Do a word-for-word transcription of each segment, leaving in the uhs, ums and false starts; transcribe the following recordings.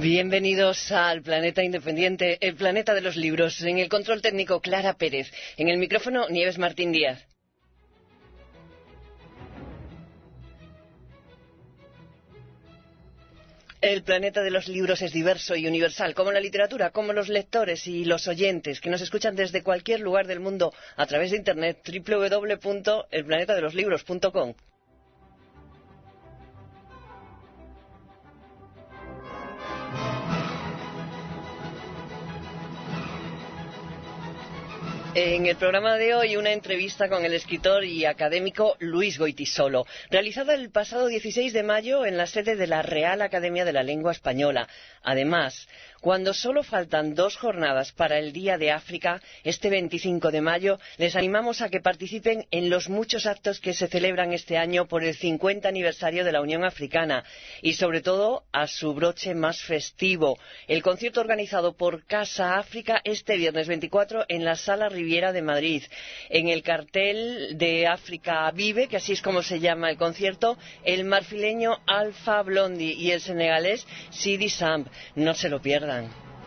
Bienvenidos al Planeta Independiente, el planeta de los libros. En el control técnico, Clara Pérez. En el micrófono, Nieves Martín Díaz. El planeta de los libros es diverso y universal, como la literatura, como los lectores y los oyentes que nos escuchan desde cualquier lugar del mundo a través de internet, doble u doble u doble u punto el planeta de los libros punto com. En el programa de hoy, una entrevista con el escritor y académico Luis Goytisolo, realizada el pasado dieciséis de mayo en la sede de la Real Academia de la Lengua Española. Además, cuando solo faltan dos jornadas para el Día de África, este veinticinco de mayo, les animamos a que participen en los muchos actos que se celebran este año por el cincuenta aniversario de la Unión Africana y, sobre todo, a su broche más festivo, el concierto organizado por Casa África este viernes veinticuatro en la Sala Riviera de Madrid. En el cartel de África Vive, que así es como se llama el concierto, el marfileño Alpha Blondy y el senegalés Sidi Samb. No se lo pierdan.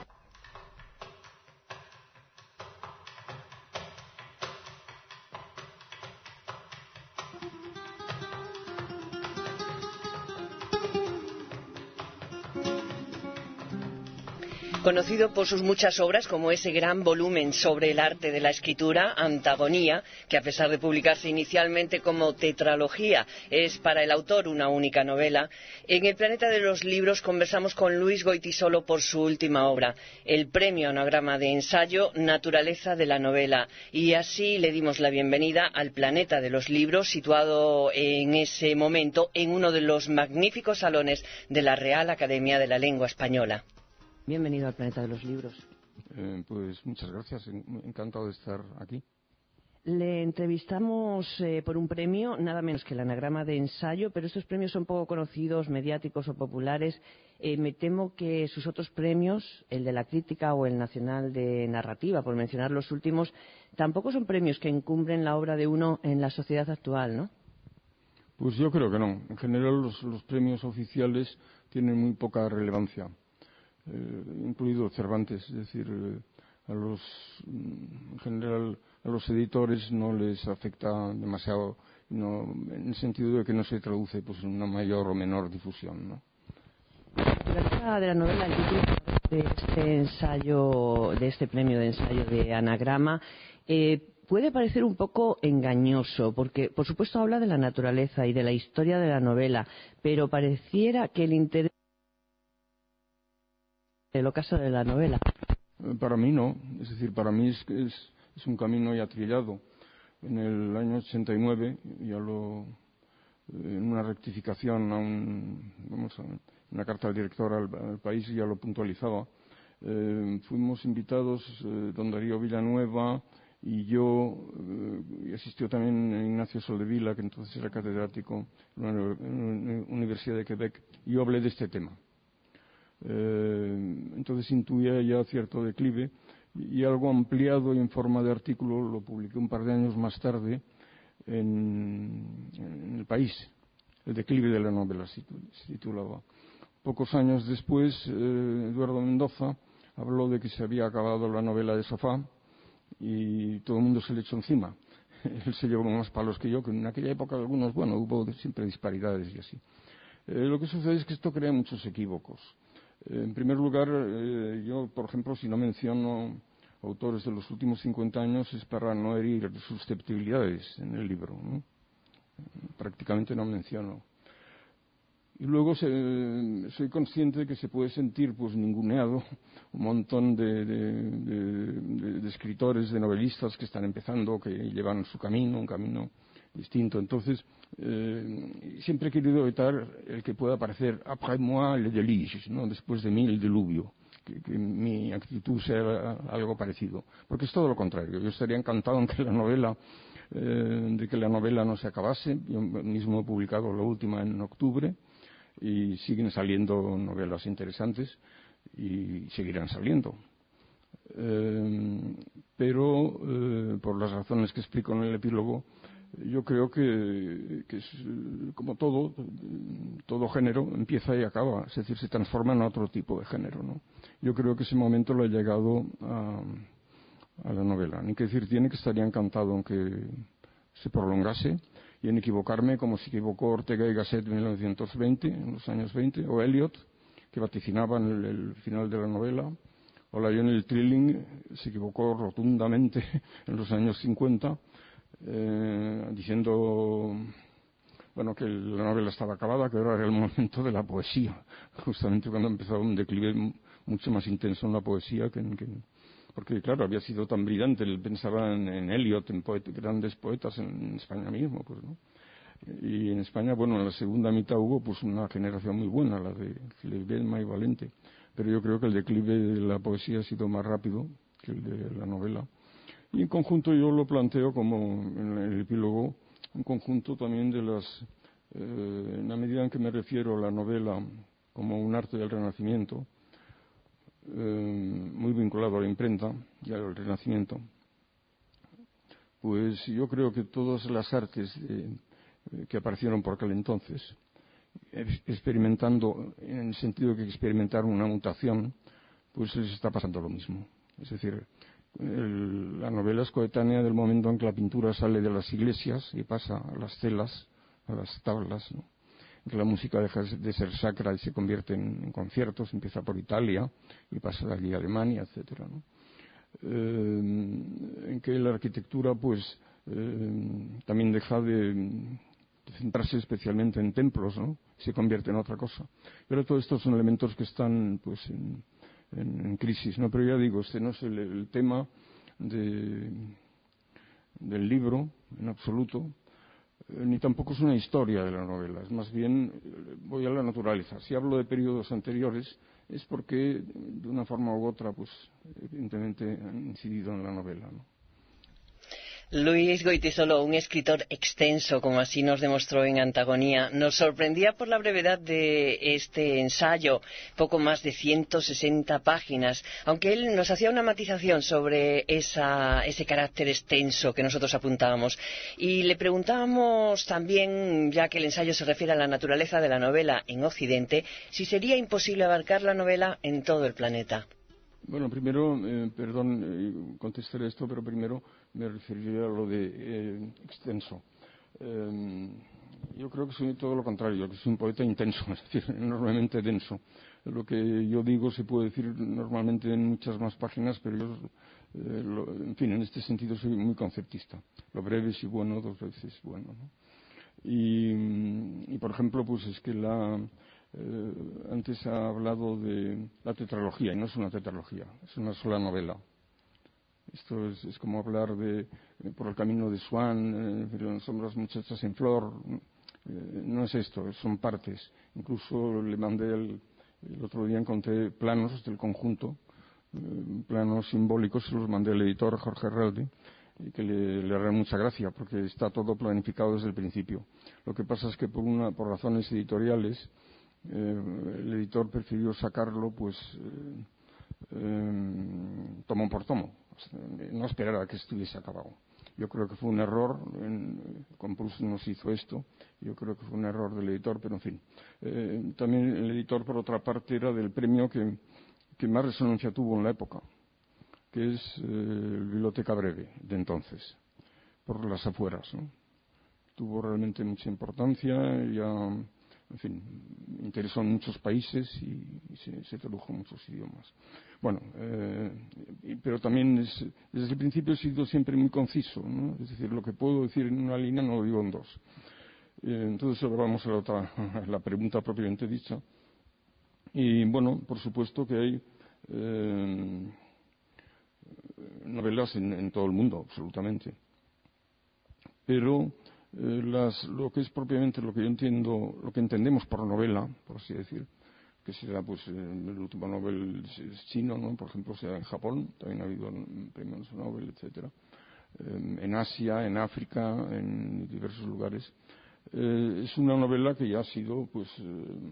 Conocido por sus muchas obras, como ese gran volumen sobre el arte de la escritura, Antagonía, que a pesar de publicarse inicialmente como tetralogía, es para el autor una única novela. En el Planeta de los Libros conversamos con Luis Goytisolo por su última obra, el premio Anagrama de ensayo Naturaleza de la novela. Y así le dimos la bienvenida al Planeta de los Libros, situado en ese momento en uno de los magníficos salones de la Real Academia de la Lengua Española. Bienvenido al Planeta de los Libros. Eh, pues muchas gracias, encantado de estar aquí. Le entrevistamos eh, por un premio, nada menos que el Anagrama de ensayo, pero estos premios son poco conocidos, mediáticos o populares. Eh, me temo que sus otros premios, el de la crítica o el nacional de narrativa, por mencionar los últimos, tampoco son premios que encumbren la obra de uno en la sociedad actual, ¿no? Pues yo creo que no. En general los, los premios oficiales tienen muy poca relevancia. Eh, incluido Cervantes, es decir, eh, a los, en general a los editores no les afecta demasiado, no, en el sentido de que no se traduce pues en una mayor o menor difusión, ¿no? La letra de la novela, el título de este ensayo, de este premio de ensayo de Anagrama, eh, puede parecer un poco engañoso, porque por supuesto habla de la naturaleza y de la historia de la novela, pero pareciera que el interés el ocaso de la novela. Para mí no, es decir, para mí es, es, es un camino ya trillado. En el año ochenta y nueve, ya lo, en una rectificación a un, vamos a una carta del director al, al país ya lo puntualizaba. Eh, fuimos invitados eh, don Darío Villanueva y yo, eh, y asistió también Ignacio Soldevila, que entonces era catedrático en la Universidad de Quebec, y yo hablé de este tema. Eh, entonces intuía ya cierto declive y algo ampliado y en forma de artículo lo publiqué un par de años más tarde en, en El País. El declive de la novela se titulaba. Pocos años después, eh, Eduardo Mendoza habló de que se había acabado la novela de Sofá y todo el mundo se le echó encima. Él se llevó más palos que yo, que en aquella época algunos, bueno, hubo siempre disparidades y así. Eh, lo que sucede es que esto crea muchos equívocos. En primer lugar, eh, yo, por ejemplo, si no menciono autores de los últimos cincuenta años es para no herir susceptibilidades en el libro, ¿no? Prácticamente no menciono. Y luego se, soy consciente de que se puede sentir pues ninguneado un montón de, de, de, de, de escritores, de novelistas que están empezando, que llevan su camino, un camino distinto. Entonces, eh, siempre he querido evitar el que pueda parecer après moi le déluge, ¿no? Después de mí el diluvio, que, que mi actitud sea algo parecido, porque es todo lo contrario. Yo estaría encantado en que la novela, eh, de que la novela no se acabase. Yo mismo he publicado la última en octubre y siguen saliendo novelas interesantes y seguirán saliendo. Eh, pero, eh, por las razones que explico en el epílogo, Yo creo que, que es como todo, todo género empieza y acaba, es decir, se transforma en otro tipo de género, ¿no? Yo creo que ese momento lo ha llegado a, a la novela. Ni que decir tiene que estaría encantado aunque se prolongase, y en equivocarme como se equivocó Ortega y Gasset en mil novecientos veinte, en los años veinte, o Eliot, que vaticinaban el, el final de la novela, o la Lionel Trilling se equivocó rotundamente en los años cincuenta, eh, diciendo bueno que la novela estaba acabada, que ahora era el momento de la poesía, justamente cuando empezó un declive mucho más intenso en la poesía que en, que en, porque claro, había sido tan brillante, él pensaba en, en Eliot, en poet, grandes poetas en, en España mismo, pues, ¿no? Y en España, bueno, en la segunda mitad hubo pues una generación muy buena, la de Ledesma y Valente, pero yo creo que el declive de la poesía ha sido más rápido que el de la novela. Y en conjunto yo lo planteo como, en el epílogo, un conjunto también de las, eh, en la medida en que me refiero a la novela como un arte del Renacimiento, eh, muy vinculado a la imprenta y al Renacimiento, pues yo creo que todas las artes de, que aparecieron por aquel entonces, experimentando, en el sentido de que experimentaron una mutación, pues les está pasando lo mismo. Es decir, el, la novela es coetánea del momento en que la pintura sale de las iglesias y pasa a las celas, a las tablas, ¿no? Que la música deja de ser sacra y se convierte en, en conciertos, empieza por Italia y pasa de allí a Alemania, etcétera, ¿no? Eh, en que la arquitectura pues eh, también deja de, de centrarse especialmente en templos, ¿no? Se convierte en otra cosa. Pero todos estos son elementos que están pues en, en, en crisis, ¿no? Pero ya digo, este no es el, el tema de, del libro en absoluto, eh, ni tampoco es una historia de la novela, es más bien eh, voy a la naturaleza. Si hablo de periodos anteriores es porque de una forma u otra pues evidentemente han incidido en la novela, ¿no? Luis Goytisolo, un escritor extenso, como así nos demostró en Antagonía, nos sorprendía por la brevedad de este ensayo, poco más de ciento sesenta páginas, aunque él nos hacía una matización sobre esa, ese carácter extenso que nosotros apuntábamos. Y le preguntábamos también, ya que el ensayo se refiere a la naturaleza de la novela en Occidente, si sería imposible abarcar la novela en todo el planeta. Bueno, primero, eh, perdón, eh, contestaré esto, pero primero me referiría a lo de eh, extenso. Eh, yo creo que soy todo lo contrario, que soy un poeta intenso, es decir, enormemente denso. Lo que yo digo se puede decir normalmente en muchas más páginas, pero yo, eh, lo, en fin, en este sentido soy muy conceptista. Lo breve es y bueno, dos veces bueno, ¿no? Y, y, por ejemplo, pues es que la... Eh, antes ha hablado de la tetralogía, y no es una tetralogía, es una sola novela. Esto es, es como hablar de, de Por el camino de Swann, eh, Sombras muchachas en flor. Eh, no es esto, son partes. Incluso le mandé el, el otro día encontré planos del conjunto, eh, planos simbólicos, se los mandé al editor Jorge Herralde, y que le, le hará mucha gracia porque está todo planificado desde el principio. Lo que pasa es que por, una, por razones editoriales Eh, el editor prefirió sacarlo pues eh, eh, tomo por tomo, no esperar a que estuviese acabado. Yo creo que fue un error, en, con Proust nos hizo esto, yo creo que fue un error del editor, pero en fin. Eh, también el editor, por otra parte, era del premio que, que más resonancia tuvo en la época, que es eh, el Biblioteca Breve de entonces, por las afueras, ¿no? Tuvo realmente mucha importancia, ya... En fin, interesó en muchos países y, y se, se tradujo en muchos idiomas. Bueno, eh, pero también es, desde el principio he sido siempre muy conciso, ¿no? Es decir, lo que puedo decir en una línea no lo digo en dos. Eh, entonces ahora vamos a la, otra, a la pregunta propiamente dicha. Y bueno, por supuesto que hay eh, novelas en, en todo el mundo, absolutamente. Pero Eh, las, lo que es propiamente lo que yo entiendo, lo que entendemos por novela, por así decir, que será pues el último Nobel chino, ¿no? Por ejemplo, sea en Japón, también ha habido premios Nobel, etcétera, eh, en Asia, en África, en diversos lugares. Eh, es una novela que ya ha sido pues eh,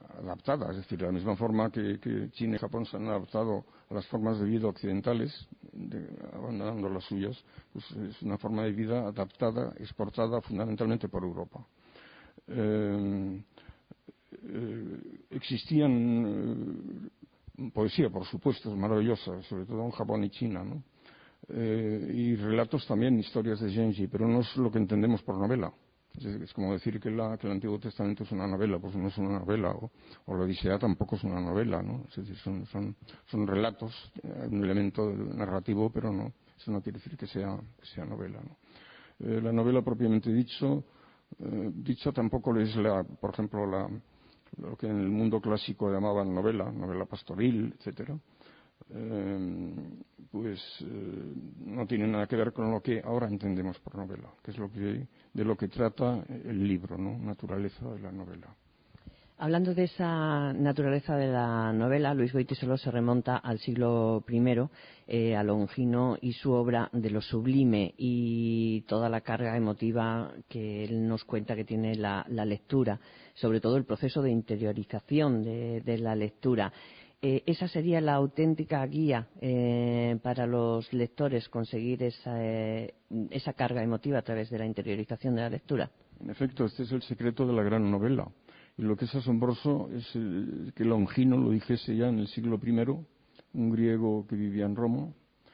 adaptada, es decir, de la misma forma que, que China y Japón se han adaptado a las formas de vida occidentales, de, abandonando las suyas, pues es una forma de vida adaptada, exportada fundamentalmente por Europa. Eh, eh, existían eh, poesía, por supuesto, es maravillosa, sobre todo en Japón y China, ¿no? Eh, y relatos también, historias de Genji, pero no es lo que entendemos por novela. Es, es como decir que, la, que el Antiguo Testamento es una novela, pues no es una novela, o, o la Odisea tampoco es una novela, ¿no? Es decir, son, son, son relatos, eh, un elemento narrativo, pero no, eso no quiere decir que sea, que sea novela, ¿no? Eh, la novela propiamente dicho, eh, dicha tampoco es la, por ejemplo, la, lo que en el mundo clásico llamaban novela, novela pastoril, etcétera. Eh, pues eh, no tiene nada que ver con lo que ahora entendemos por novela, que es lo que, de lo que trata el libro, ¿no? Naturaleza de la novela. Hablando de esa naturaleza de la novela, Luis Goytisolo se remonta al siglo primero, eh, a Longino y su obra de lo sublime y toda la carga emotiva que él nos cuenta que tiene la, la lectura, sobre todo el proceso de interiorización de, de la lectura. Eh, esa sería la auténtica guía eh, para los lectores, conseguir esa, eh, esa carga emotiva a través de la interiorización de la lectura. En efecto, este es el secreto de la gran novela. Y lo que es asombroso es eh, que Longino lo dijese ya en el siglo primero, un griego que vivía en Roma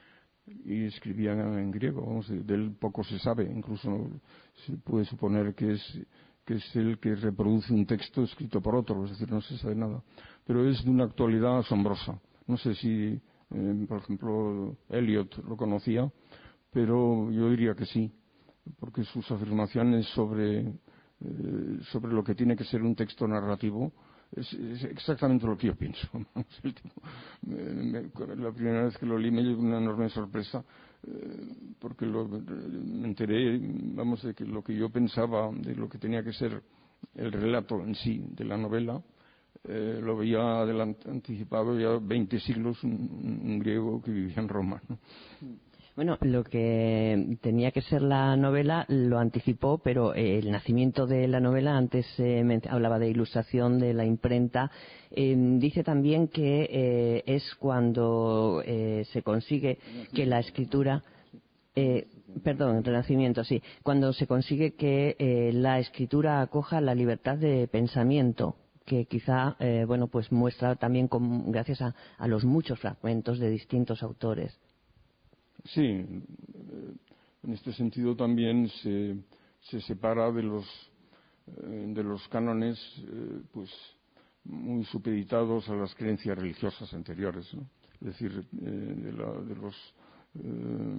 y escribía en griego. Vamos, de él poco se sabe, incluso se puede suponer que es, que es el que reproduce un texto escrito por otro, es decir, no se sabe nada. Pero es de una actualidad asombrosa. No sé si, eh, por ejemplo, Eliot lo conocía, pero yo diría que sí, porque sus afirmaciones sobre Eh, sobre lo que tiene que ser un texto narrativo es, es exactamente lo que yo pienso. El tipo, me, me, la primera vez que lo leí me dio una enorme sorpresa eh, porque lo, me enteré, vamos, de que lo que yo pensaba de lo que tenía que ser el relato en sí de la novela eh, lo veía adelant, anticipado ya veinte siglos un, un griego que vivía en Roma, ¿no? Bueno, lo que tenía que ser la novela lo anticipó, pero eh, el nacimiento de la novela, antes eh, hablaba de ilustración, de la imprenta, eh, dice también que eh, es cuando eh, se consigue que la escritura, eh, perdón, el Renacimiento, sí, cuando se consigue que eh, la escritura acoja la libertad de pensamiento, que quizá, eh, bueno, pues muestra también con, gracias a, a los muchos fragmentos de distintos autores. Sí, en este sentido también se, se separa de los, eh, de los cánones eh, pues muy supeditados a las creencias religiosas anteriores, ¿no? Es decir, eh, de, la, de los eh,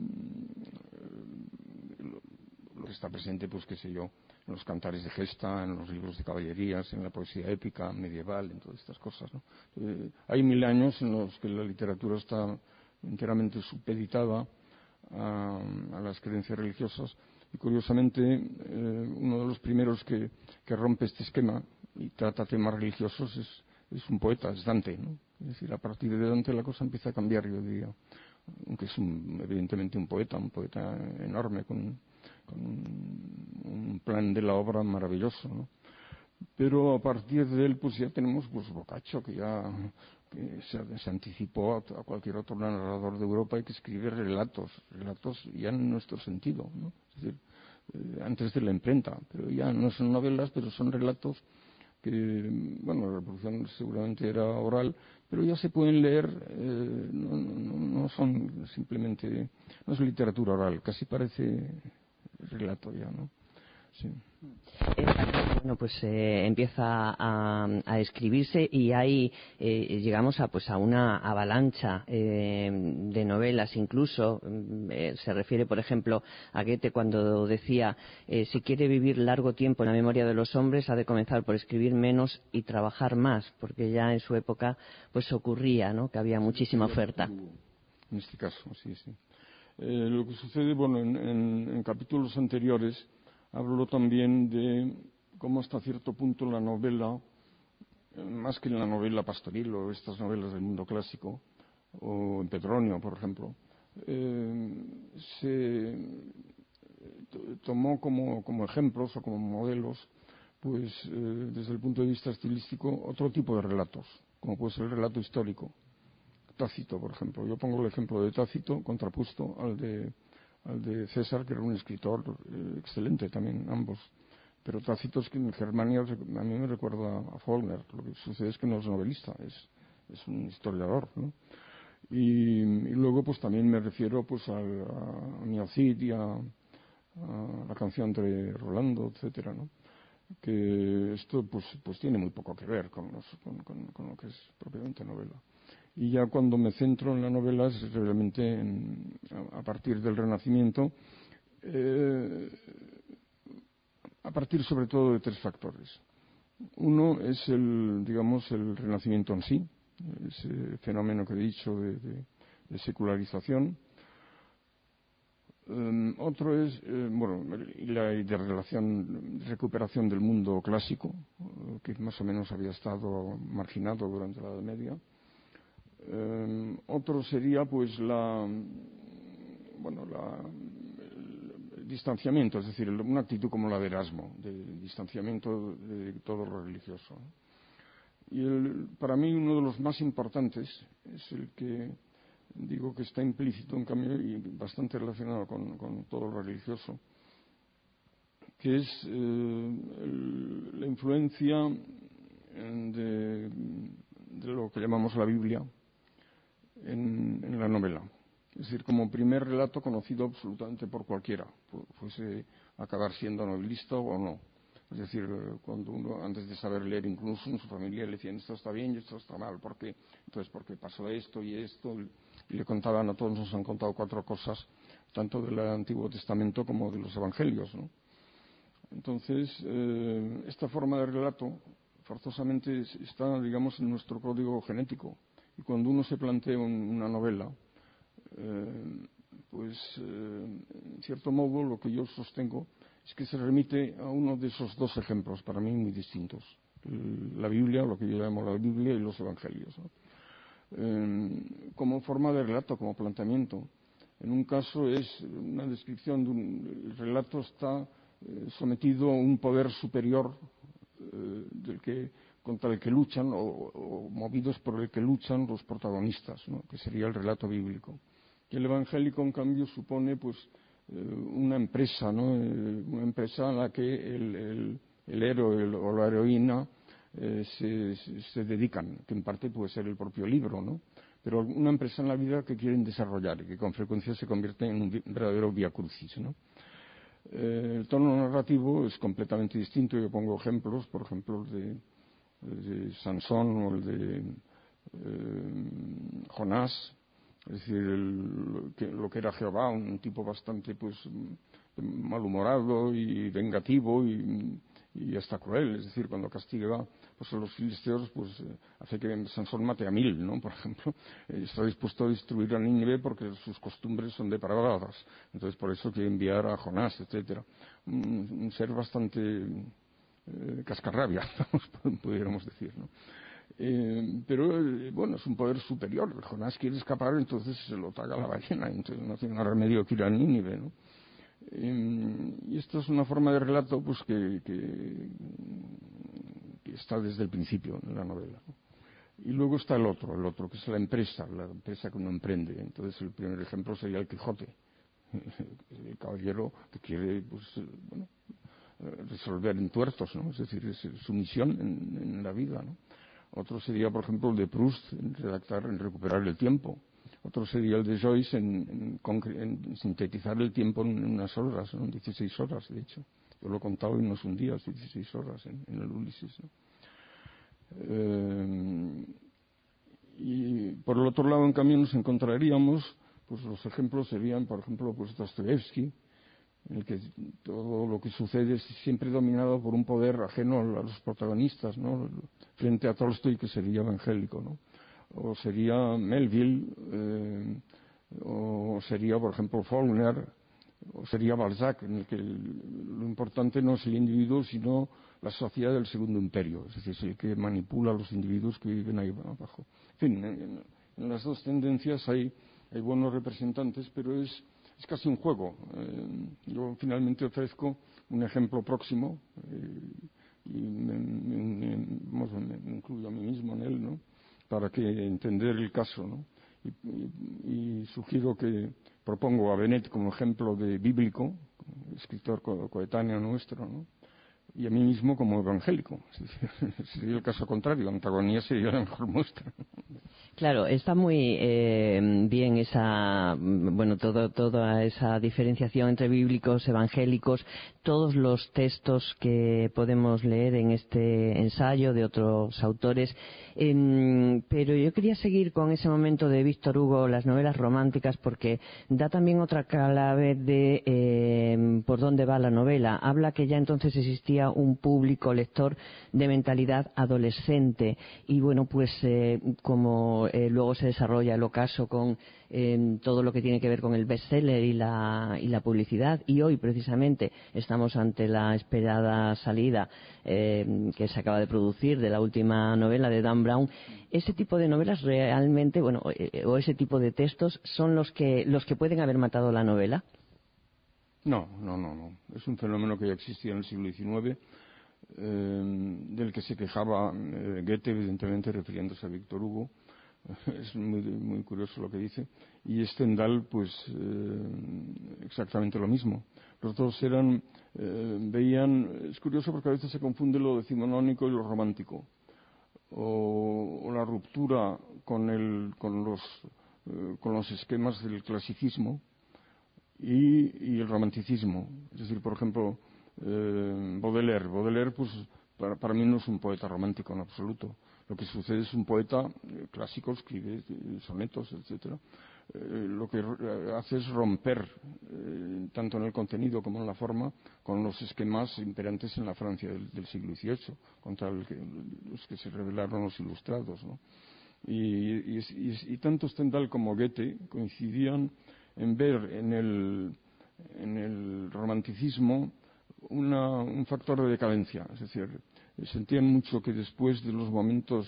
lo que está presente, pues qué sé yo, en los cantares de gesta, en los libros de caballerías, en la poesía épica medieval, en todas estas cosas, ¿no? Eh, hay mil años en los que la literatura está enteramente supeditada a, a las creencias religiosas y curiosamente eh, uno de los primeros que, que rompe este esquema y trata temas religiosos es, es un poeta, es Dante, ¿no? Es decir, a partir de Dante la cosa empieza a cambiar, yo diría, aunque es un, evidentemente un poeta, un poeta enorme con, con un plan de la obra maravilloso, ¿no? Pero a partir de él pues ya tenemos pues Boccaccio, que ya que se, se anticipó a, a cualquier otro narrador de Europa y que escribe relatos, relatos ya en nuestro sentido, ¿no? Es decir, eh, antes de la imprenta, pero ya no son novelas, pero son relatos que, bueno, la reproducción seguramente era oral, pero ya se pueden leer, eh, no, no, no son simplemente, no es literatura oral, casi parece relato ya, ¿no? Sí. Bueno, pues eh, empieza a, a escribirse y ahí eh, llegamos a pues a una avalancha eh, de novelas, incluso eh, se refiere, por ejemplo, a Goethe cuando decía eh, si quiere vivir largo tiempo en la memoria de los hombres ha de comenzar por escribir menos y trabajar más, porque ya en su época pues ocurría, ¿no?, que había muchísima oferta. En este caso, sí, sí. Eh, lo que sucede, bueno, en, en, en capítulos anteriores hablo también de cómo hasta cierto punto la novela, más que en la novela pastoril o estas novelas del mundo clásico, o en Petronio, por ejemplo, eh, se tomó como, como ejemplos o como modelos, pues eh, desde el punto de vista estilístico, otro tipo de relatos, como puede ser el relato histórico. Tácito, por ejemplo. Yo pongo el ejemplo de Tácito contrapuesto al de, al de César, que era un escritor eh, excelente también, ambos. Pero Tácito es que en Germania a mí me recuerda a Faulkner. Lo que sucede es que no es novelista, es, es un historiador, ¿no? Y, y luego pues también me refiero pues a, a Miocid y a, a la canción de Rolando, etcétera, ¿no? Que esto pues pues tiene muy poco que ver con, los, con, con, con lo que es propiamente novela. Y ya cuando me centro en la novela es realmente en, a, a partir del Renacimiento, eh, a partir sobre todo de tres factores. Uno es el, digamos, el Renacimiento en sí, ese fenómeno que he dicho de, de, de secularización. Um, otro es, eh, bueno, la de relación, recuperación del mundo clásico, eh, que más o menos había estado marginado durante la Edad Media. Um, otro sería, pues, la, bueno, la, el, el distanciamiento, es decir, una actitud como la de Erasmo, de distanciamiento de, de todo lo religioso. Y el, para mí uno de los más importantes es el que digo que está implícito en cambio y bastante relacionado con, con todo lo religioso, que es eh, el, la influencia de, de lo que llamamos la Biblia en, en la novela. Es decir, como primer relato conocido absolutamente por cualquiera, fuese acabar siendo novelista o no. Es decir, cuando uno, antes de saber leer, incluso en su familia le decían esto está bien y esto está mal, ¿por qué? Entonces, porque pasó esto y esto, y le contaban, a todos nos han contado cuatro cosas, tanto del Antiguo Testamento como de los Evangelios, ¿no? Entonces, eh, esta forma de relato forzosamente está, digamos, en nuestro código genético. Y cuando uno se plantea un, una novela, eh, pues, eh, en cierto modo, lo que yo sostengo es que se remite a uno de esos dos ejemplos, para mí muy distintos. La Biblia, lo que yo llamo la Biblia, y los Evangelios, ¿no? Eh, como forma de relato, como planteamiento. En un caso es una descripción de un el relato está eh, sometido a un poder superior eh, del que, contra el que luchan o, o movidos por el que luchan los protagonistas, ¿no? Que sería el relato bíblico. Y el evangélico, en cambio, supone pues una empresa, ¿no? Una empresa en la que el, el, el héroe el, o la heroína eh, se, se, se dedican, que en parte puede ser el propio libro, ¿no? Pero una empresa en la vida que quieren desarrollar y que con frecuencia se convierte en un verdadero vía crucis, ¿no? Eh, el tono narrativo es completamente distinto. Yo pongo ejemplos, por ejemplo, el de, de Sansón o el de eh, Jonás. Es decir, el, lo, que, lo que era Jehová, un tipo bastante pues malhumorado y vengativo y, y hasta cruel. Es decir, cuando castiga pues, a los filisteos, pues hace que Sansón mate a mil, ¿no? Por ejemplo, eh, está dispuesto a destruir a Nínive porque sus costumbres son depravadas. Entonces, por eso quiere enviar a Jonás, etcétera. Un, un ser bastante eh, cascarrabia, pudiéramos decir, ¿no? Eh, pero eh, bueno, es un poder superior. Jonás quiere escapar, entonces se lo traga la ballena, entonces no tiene más remedio que ir a Nínive, ¿no? Eh, y esto es una forma de relato pues que, que, que está desde el principio en la novela, ¿no? Y luego está el otro, el otro que es la empresa, la empresa que uno emprende. Entonces el primer ejemplo sería el Quijote, el caballero que quiere pues bueno, resolver entuertos, ¿no? Es decir, es su misión en, en la vida, ¿no? Otro sería, por ejemplo, el de Proust, en redactar, en recuperar el tiempo. Otro sería el de Joyce, en, en, en sintetizar el tiempo en unas horas, ¿no? En dieciséis horas, de hecho. Yo lo he contado y no son días, dieciséis horas en, en el Ulises, ¿no? Eh, y por el otro lado, en cambio, nos encontraríamos, pues los ejemplos serían, por ejemplo, pues Dostoyevsky, en el que todo lo que sucede es siempre dominado por un poder ajeno a los protagonistas, ¿no? Frente a Tolstoy, que sería evangélico, ¿no? O sería Melville, eh, o sería, por ejemplo, Faulkner, o sería Balzac, en el que el, lo importante no es el individuo, sino la sociedad del segundo imperio, es decir, es el que manipula a los individuos que viven ahí abajo. En fin, en, en las dos tendencias hay, hay buenos representantes, pero es Es casi un juego. Eh, yo finalmente ofrezco un ejemplo próximo eh, y me, me, me, me incluyo a mí mismo en él, ¿no? Para que entender el caso, ¿no? y, y, y sugiero que propongo a Benet como ejemplo de bíblico, escritor co coetáneo nuestro, ¿no? Y a mí mismo como evangélico. Sería el caso contrario, antagonía sería la mejor muestra. Claro, está muy eh, bien esa, bueno, todo, toda esa diferenciación entre bíblicos, evangélicos, todos los textos que podemos leer en este ensayo de otros autores. Eh, pero yo quería seguir con ese momento de Víctor Hugo, las novelas románticas, porque da también otra clave de eh, por dónde va la novela. Habla que ya entonces existía un público lector de mentalidad adolescente y bueno, pues eh, como eh, luego se desarrolla el ocaso con eh, todo lo que tiene que ver con el bestseller y la, y la publicidad, y hoy precisamente estamos ante la esperada salida eh, que se acaba de producir de la última novela de Dan Brown. Ese tipo de novelas realmente, bueno, eh, o ese tipo de textos son los que los que pueden haber matado la novela. No, no, no, no. Es un fenómeno que ya existía en el siglo diecinueve, eh, del que se quejaba eh, Goethe, evidentemente refiriéndose a Víctor Hugo. Es muy, muy curioso lo que dice. Y Stendhal, pues, eh, exactamente lo mismo. Los dos eran, eh, veían, es curioso porque a veces se confunde lo decimonónico y lo romántico. O, o la ruptura con, el, con, los, eh, con los esquemas del clasicismo y, y el romanticismo. Es decir, por ejemplo, eh, Baudelaire. Baudelaire, pues, para, para mí no es un poeta romántico en absoluto. Lo que sucede es un poeta eh, clásico, escribe eh, sonetos, etcétera. Eh, lo que hace es romper, eh, tanto en el contenido como en la forma, con los esquemas imperantes en la Francia del, del siglo dieciocho, contra el que, los que se rebelaron los ilustrados, ¿no? Y, y, y, y tanto Stendhal como Goethe coincidían en ver en el, en el romanticismo una, un factor de decadencia, es decir, sentían mucho que después de los momentos,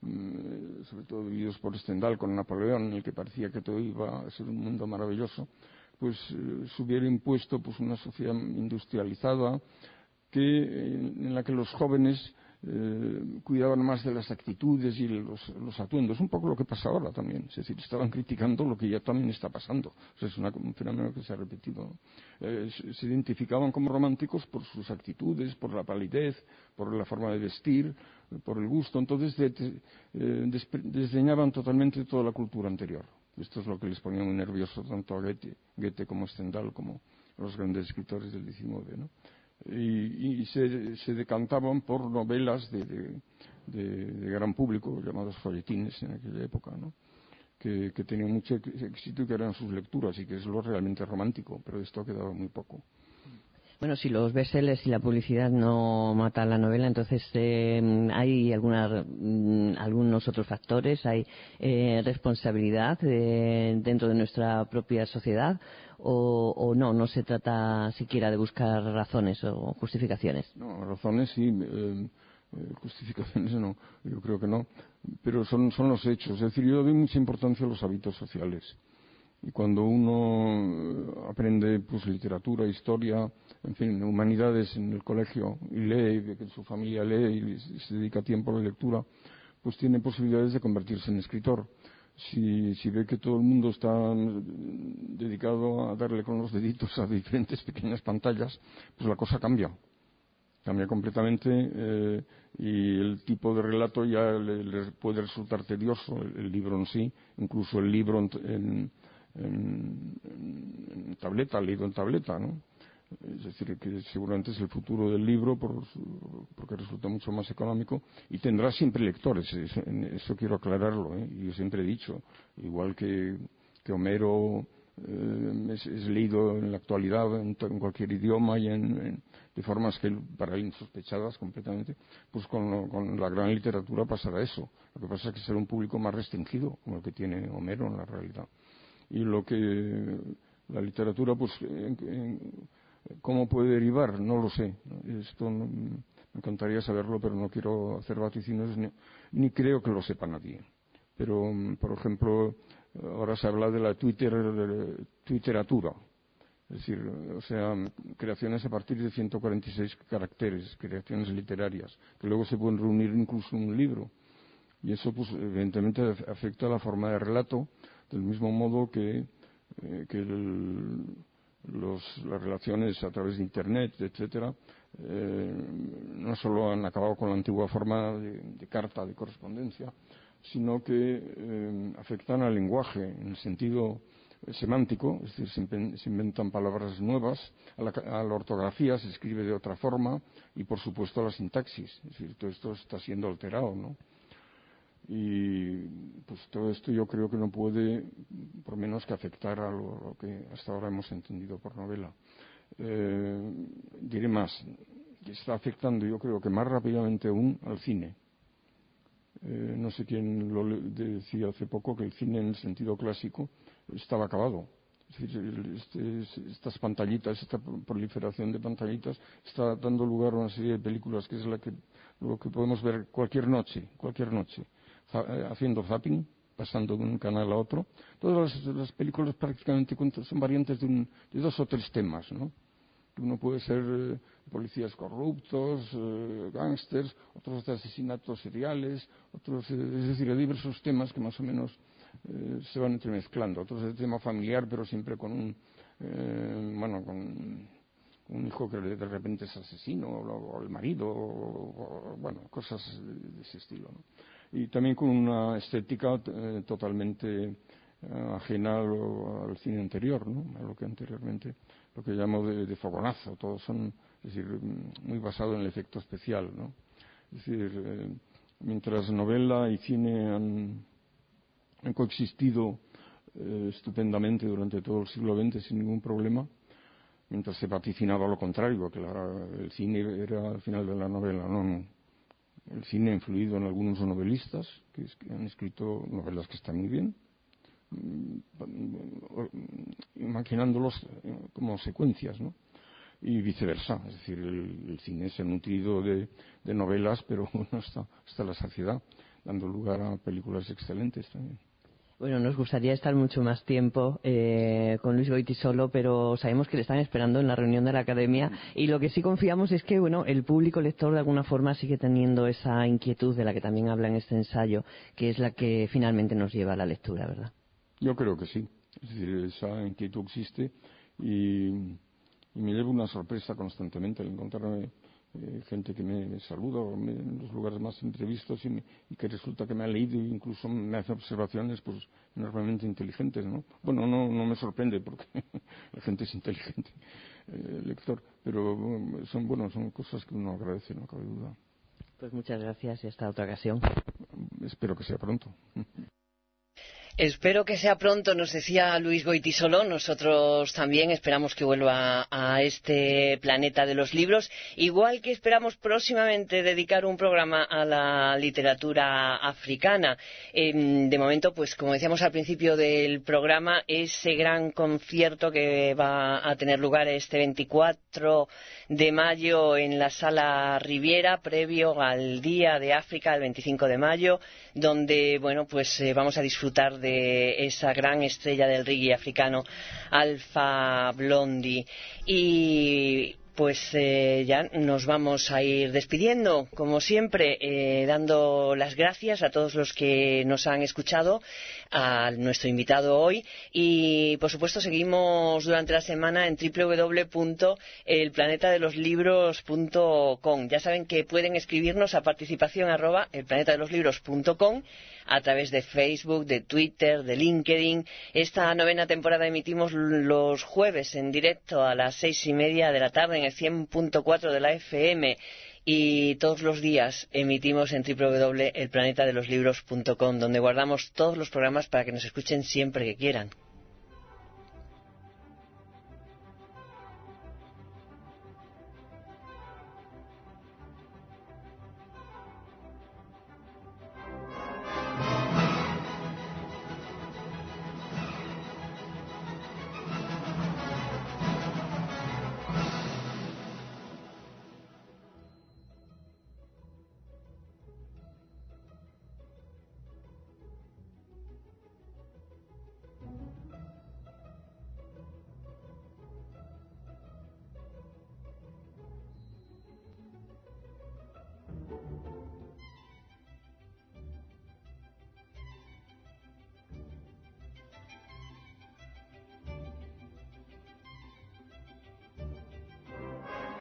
sobre todo vividos por Stendhal con Napoleón, en el que parecía que todo iba a ser un mundo maravilloso, pues eh, se hubiera impuesto pues una sociedad industrializada que, en la que los jóvenes eh, cuidaban más de las actitudes y los, los atuendos, un poco lo que pasa ahora también, es decir, estaban criticando lo que ya también está pasando. O sea, es una, un fenómeno que se ha repetido. Eh, se, se identificaban como románticos por sus actitudes, por la palidez, por la forma de vestir, por el gusto, entonces de, de, eh, des, desdeñaban totalmente toda la cultura anterior. Esto es lo que les ponía muy nervioso tanto a Goethe, Goethe como Stendhal, como los grandes escritores del diecinueve, ¿no? Y, y se, se decantaban por novelas de, de, de, de gran público, llamados folletines en aquella época, ¿no? que, que tenían mucho éxito y que eran sus lecturas, y que es lo realmente romántico, pero de esto quedaba muy poco. Bueno, si los bestsellers y la publicidad no matan la novela, entonces eh, hay alguna, mm, algunos otros factores, hay eh, responsabilidad eh, dentro de nuestra propia sociedad, o, o no, no se trata siquiera de buscar razones o justificaciones. No, razones sí, eh, eh, justificaciones no, yo creo que no, pero son, son los hechos. Es decir, yo doy mucha importancia a los hábitos sociales. Y cuando uno aprende pues literatura, historia, en fin, humanidades en el colegio y lee, y ve que su familia lee y se dedica tiempo a la lectura, pues tiene posibilidades de convertirse en escritor. Si, si ve que todo el mundo está dedicado a darle con los deditos a diferentes pequeñas pantallas, pues la cosa cambia. Cambia completamente eh, y el tipo de relato ya le, le puede resultar tedioso, el, el libro en sí, incluso el libro en, en En, en, en tableta, leído en tableta, ¿no? Es decir, que seguramente es el futuro del libro por, porque resulta mucho más económico y tendrá siempre lectores, eso, eso quiero aclararlo, ¿eh? Y yo siempre he dicho, igual que, que Homero eh, es, es leído en la actualidad en, en cualquier idioma y en, en, de formas que para él insospechadas completamente, pues con, lo, con la gran literatura pasará eso. Lo que pasa es que será un público más restringido, como el que tiene Homero en la realidad. Y lo que la literatura, pues, en, en, ¿cómo puede derivar? No lo sé. Esto no, me encantaría saberlo, pero no quiero hacer vaticinios, ni, ni creo que lo sepa nadie. Pero, por ejemplo, ahora se habla de la Twitter, de Twitteratura. Es decir, o sea, creaciones a partir de ciento cuarenta y seis caracteres, creaciones literarias, que luego se pueden reunir incluso en un libro. Y eso, pues, evidentemente afecta a la forma de relato, Del mismo modo que, eh, que el, los, las relaciones a través de Internet, etcétera, eh, no solo han acabado con la antigua forma de, de carta, de correspondencia, sino que eh, afectan al lenguaje en el sentido semántico, es decir, se, se inventan palabras nuevas, a la, a la ortografía se escribe de otra forma y, por supuesto, a la sintaxis. Es decir, todo esto está siendo alterado, ¿no? Y pues todo esto yo creo que no puede, por menos que afectar a lo, lo que hasta ahora hemos entendido por novela. Eh, diré más, que está afectando yo creo que más rápidamente aún al cine. Eh, no sé quién lo decía hace poco que el cine en el sentido clásico estaba acabado. Es decir, este, estas pantallitas, esta proliferación de pantallitas está dando lugar a una serie de películas que es la que, lo que podemos ver cualquier noche, cualquier noche, haciendo zapping, pasando de un canal a otro. Todas las, las películas prácticamente son variantes de, un, de dos o tres temas, ¿no? Uno puede ser eh, policías corruptos, eh, gángsters, otros de asesinatos seriales, otros, eh, es decir, hay diversos temas que más o menos eh, se van entremezclando. Otros de tema familiar, pero siempre con un, eh, bueno, con un hijo que de repente es asesino, o, o el marido, o, o, bueno, cosas de ese estilo, ¿no? Y también con una estética eh, totalmente eh, ajena al, al cine anterior, ¿no? A lo que anteriormente, lo que llamo de, de fogonazo, todos son, es decir, muy basado en el efecto especial, ¿no? Es decir, eh, mientras novela y cine han, han coexistido eh, estupendamente durante todo el siglo veinte sin ningún problema, mientras se vaticinaba lo contrario, que la, el cine era al final de la novela, no, no. El cine ha influido en algunos novelistas que, es, que han escrito novelas que están muy bien, imaginándolos como secuencias, ¿no? Y viceversa, es decir, el, el cine se ha nutrido de, de novelas, pero bueno, hasta, hasta la saciedad, dando lugar a películas excelentes también. Bueno, nos gustaría estar mucho más tiempo eh, con Luis Goytisolo, pero sabemos que le están esperando en la reunión de la Academia y lo que sí confiamos es que, bueno, el público lector de alguna forma sigue teniendo esa inquietud de la que también habla en este ensayo, que es la que finalmente nos lleva a la lectura, ¿verdad? Yo creo que sí. Es decir, esa inquietud existe y, y me lleva una sorpresa constantemente al encontrarme eh, gente que me, me saluda me, en los lugares más imprevistos y, me, y que resulta que me ha leído e incluso me hace observaciones pues enormemente inteligentes, ¿no? Bueno, no, no me sorprende porque la gente es inteligente, eh, lector, pero bueno, son, bueno, son cosas que uno agradece, no cabe duda. Pues muchas gracias y hasta otra ocasión. Espero que sea pronto. Espero que sea pronto, nos decía Luis Goytisolo. Nosotros también esperamos que vuelva a este planeta de los libros, igual que esperamos próximamente dedicar un programa a la literatura africana. Eh, de momento, pues como decíamos al principio del programa, ese gran concierto que va a tener lugar este veinticuatro de mayo en la Sala Riviera, previo al Día de África, el veinticinco de mayo, donde, bueno, pues eh, vamos a disfrutar de de esa gran estrella del reggae africano, Alpha Blondy. Y pues eh, ya nos vamos a ir despidiendo, como siempre, eh, dando las gracias a todos los que nos han escuchado, a nuestro invitado hoy, y por supuesto seguimos durante la semana en doble u doble u doble u punto el planeta de los libros punto com. Ya saben que pueden escribirnos a participación arroba el planeta de los libros punto com a través de Facebook, de Twitter, de LinkedIn. Esta novena temporada emitimos los jueves en directo a las seis y media de la tarde en el cien punto cuatro de la F M. Y todos los días emitimos en doble u doble u doble u punto el planeta de los libros punto com, donde guardamos todos los programas para que nos escuchen siempre que quieran.